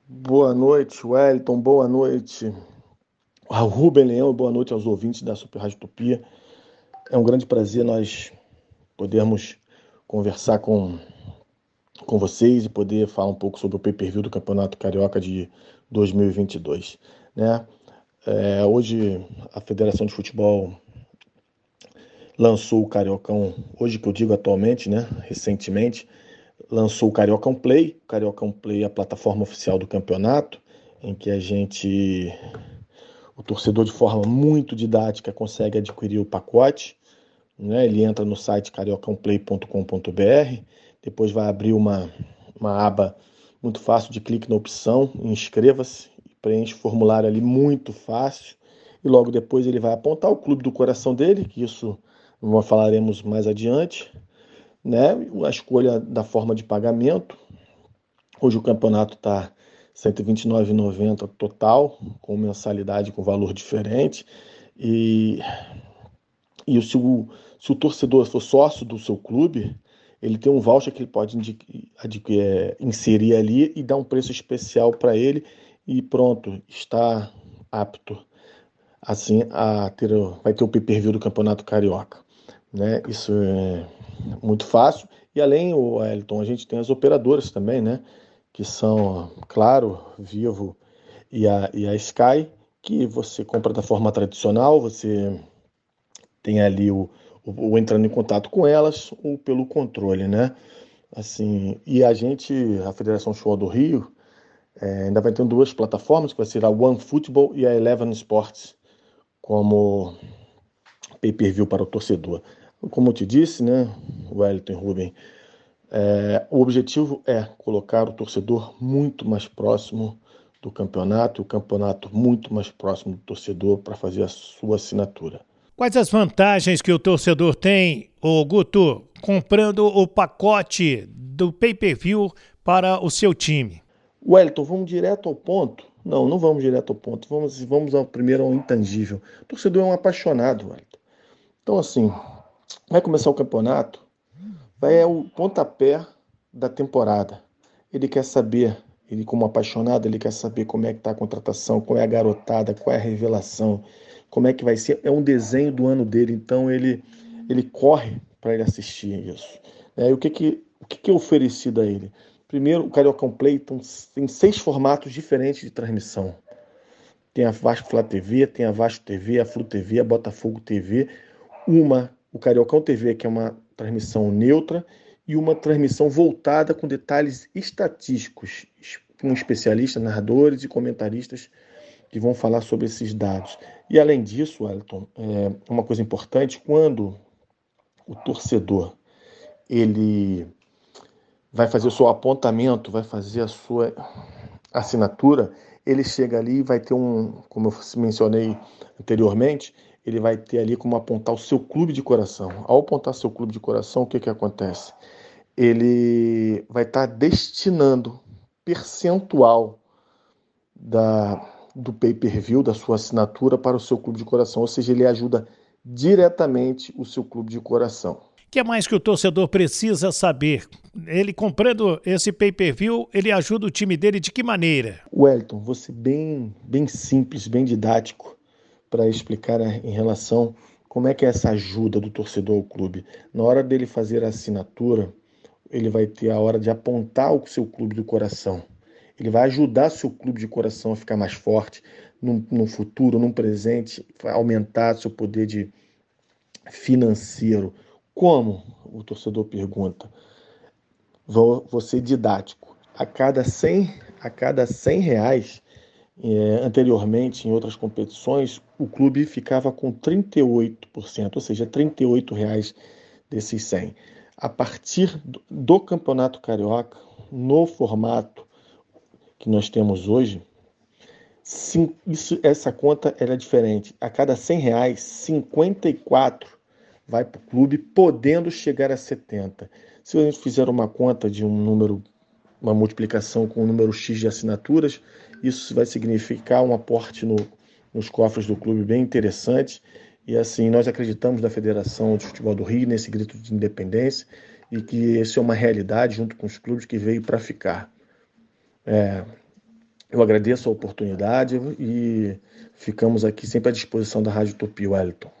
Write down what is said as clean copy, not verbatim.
Boa noite, Wellington. Boa noite ao Rubem Leão. Boa noite aos ouvintes da Super Rádio Utopia. É um grande prazer nós podermos conversar com vocês e poder falar um pouco sobre o pay-per-view do Campeonato Carioca de 2022, né? Hoje a Federação de Futebol lançou o Cariocão, hoje que eu digo atualmente, né? Recentemente, lançou o Cariocão Play. O Cariocão Play é a plataforma oficial do campeonato, em que o torcedor de forma muito didática consegue adquirir o pacote, né? Ele entra no site cariocãoplay.com.br, depois vai abrir uma aba muito fácil de clique na opção, inscreva-se, preenche o formulário ali muito fácil, e logo depois ele vai apontar o clube do coração dele, que isso nós falaremos mais adiante, né? A escolha da forma de pagamento. Hoje o campeonato está R$ 129,90 total, com mensalidade com valor diferente. E, se o torcedor for sócio do seu clube, ele tem um voucher que ele pode inserir ali e dar um preço especial para ele e pronto, está apto assim vai ter o pay-per-view do Campeonato Carioca, né? Isso é muito fácil. E além, o Elton, a gente tem as operadoras também, né? Que são, claro, Vivo e a Sky, que você compra da forma tradicional, você tem ali o entrando em contato com elas ou pelo controle, né? Assim, e a Federação Show do Rio, ainda vai ter duas plataformas, que vai ser a One Football e a Eleven Sports, como pay-per-view para o torcedor. Como eu te disse, né, Wellington e Rubem, o objetivo é colocar o torcedor muito mais próximo do campeonato, o campeonato muito mais próximo do torcedor para fazer a sua assinatura. Quais as vantagens que o torcedor tem, ô Guto, comprando o pacote do pay-per-view para o seu time? Wellington, vamos direto ao ponto? Não, não vamos direto ao ponto. Vamos primeiro ao intangível. O torcedor é um apaixonado, Wellington. Então, assim, vai começar o campeonato, vai o pontapé da temporada. Ele quer saber, ele como apaixonado, ele quer saber como é que está a contratação, qual é a garotada, qual é a revelação, como é que vai ser. É um desenho do ano dele, então ele corre para ele assistir isso. E o que é oferecido a ele? Primeiro, o Cariocão Play tem 6 formatos diferentes de transmissão. Tem a Vasco Flá TV, tem a Vasco TV, a Flu TV, a Botafogo TV, o Cariocão TV, que é uma transmissão neutra, e uma transmissão voltada com detalhes estatísticos, com especialistas, narradores e comentaristas que vão falar sobre esses dados. E além disso, Wellington, uma coisa importante, quando o torcedor ele vai fazer o seu apontamento, vai fazer a sua assinatura, ele chega ali e vai ter como eu mencionei anteriormente, ele vai ter ali como apontar o seu clube de coração. Ao apontar seu clube de coração, o que acontece? Ele vai estar destinando percentual do pay-per-view, da sua assinatura, para o seu clube de coração. Ou seja, ele ajuda diretamente o seu clube de coração. O que é mais que o torcedor precisa saber? Ele comprando esse pay-per-view, ele ajuda o time dele de que maneira? Wellington, você bem simples, bem didático para explicar, né, em relação como é que é essa ajuda do torcedor ao clube. Na hora dele fazer a assinatura, ele vai ter a hora de apontar o seu clube do coração. Ele vai ajudar seu clube de coração a ficar mais forte no futuro, no presente, vai aumentar seu poder financeiro. Como? O torcedor pergunta. Vou ser didático. A cada 100 reais, anteriormente, em outras competições, o clube ficava com 38%, ou seja, R$ 38 desses 100. A partir do Campeonato Carioca, no formato que nós temos hoje, essa conta era diferente. A cada 100 reais, 54 vai para o clube, podendo chegar a 70. Se a gente fizer uma conta de um número, uma multiplicação com o número X de assinaturas, isso vai significar um aporte nos cofres do clube bem interessante. E assim, nós acreditamos na Federação de Futebol do Rio, nesse grito de independência, e que isso é uma realidade junto com os clubes que veio para ficar. Eu agradeço a oportunidade e ficamos aqui sempre à disposição da Rádio Tupi, Wellington.